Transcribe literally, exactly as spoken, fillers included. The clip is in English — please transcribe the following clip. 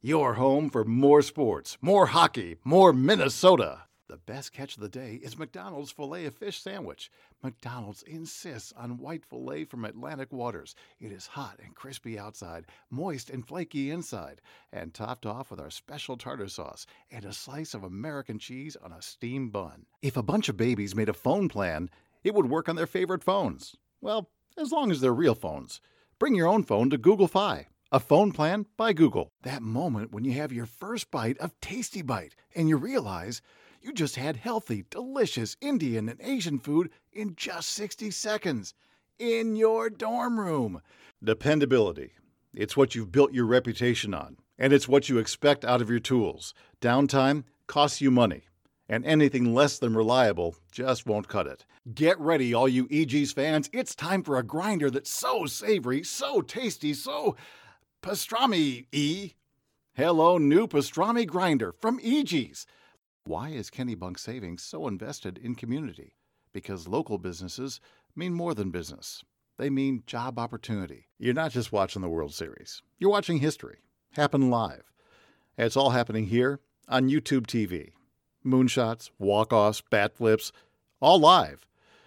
Your home for more sports, more hockey, more Minnesota. The best catch of the day is McDonald's Filet-O-Fish sandwich. McDonald's insists on white filet from Atlantic waters. It is hot and crispy outside, moist and flaky inside, and topped off with our special tartar sauce and a slice of American cheese on a steamed bun. If a bunch of babies made a phone plan, it would work on their favorite phones. Well, as long as they're real phones. Bring your own phone to Google Fi. A phone plan by Google. That moment when you have your first bite of Tasty Bite and you realize you just had healthy, delicious Indian and Asian food in just sixty seconds in your dorm room. Dependability. It's what you've built your reputation on, and it's what you expect out of your tools. Downtime costs you money, and anything less than reliable just won't cut it. Get ready, all you E G's fans. It's time for a grinder that's so savory, so tasty, so pastrami-y. Hello, new pastrami grinder from E G's. Why is Kennebunk Savings so invested in community? Because local businesses mean more than business. They mean job opportunity. You're not just watching the World Series. You're watching history happen live. And it's all happening here on YouTube T V. Moonshots, walk-offs, bat flips, all live.